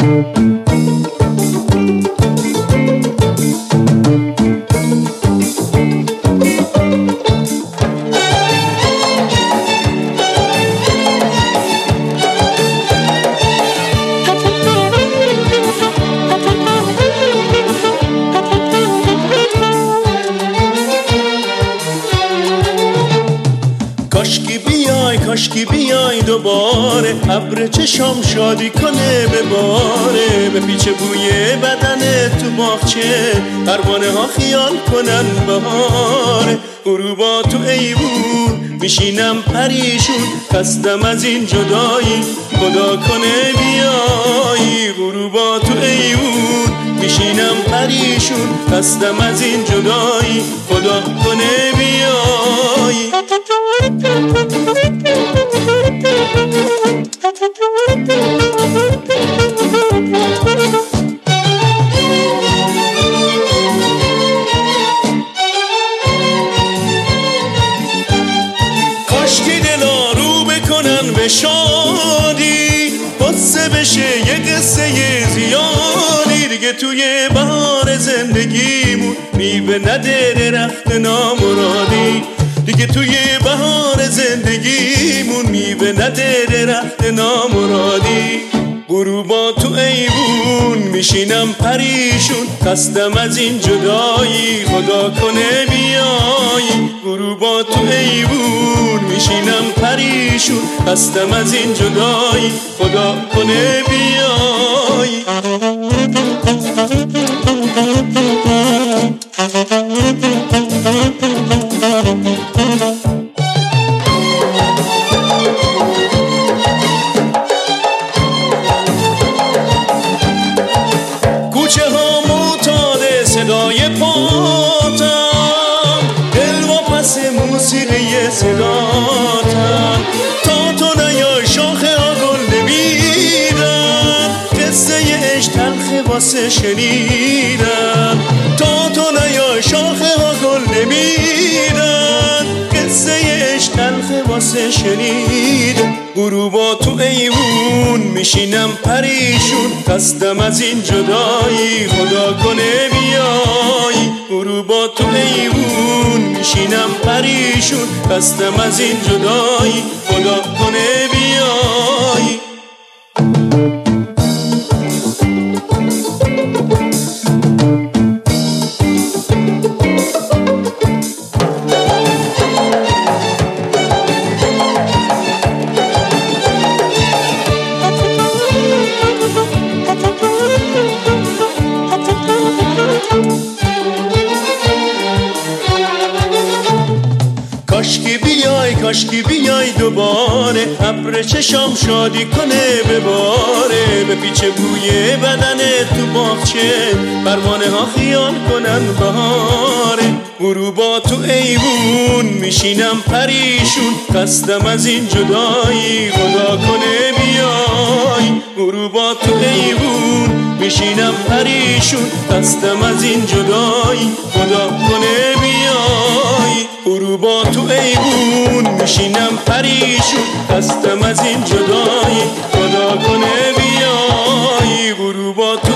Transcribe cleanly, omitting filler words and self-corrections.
کاشکی بیای دوباره، ابر چشام شادی کنه بباره، به پیچ بوی بدن تو باغچه، پروانه ها خیال کنن بهاره. غروبا تو ایوون میشینم پریشون، خستم از این جدایی خدا کنه بیایی. غروبا تو ایوون میشینم پریشون، خستم از این جدایی خدا کنه بیایی. کاشکی دلا رو بکنن به شادی، قصه بشه یه قصه زیادی. دیگه توی بهار زندگیمون میوه نده درخت نامرادی، دیگه توی بهار زندگیمون میوه نده درخت نامرادی. غروبا تو ایوون میشینم پریشون، خستم از این جدایی خدا کنه بیایی. غروبا تو ایوون میشینم پریشون، خستم از این جدایی خدا کنه بیایی. کوچه ها معتاد صدای پاتم، دل و پس موسیقی صداتم. تا تو نیای شاخه ها گل نمیدن، قصه عشق تلخ واسه شنیدن. تا تو نیای شاخه ها گل نمیدن، قصه عشق تلخ واسه شنیدن. غروبا تو ایوون میشینم پریشون، خستم از این جدایی خدا کنه بیایی. غروبا تو ایوون میشینم پریشون، خستم از این جدایی خدا کنه بیایی. کاشکی بیای دوباره، ابر چشام شادی کنه بباره، به پیچ بوی بدن تو باغچه، پروانه ها خیال کنن بهاره. غروبا تو ایوون میشینم پریشون، خستم از این جدایی خدا کنه بیای. غروبا تو ایوون میشینم پریشون، خستم از این جدایی خدا کنه بیای. غروبا تو ایوون میشینم پریشون، خستم از این جدایی خدا کنه بیای. غروبا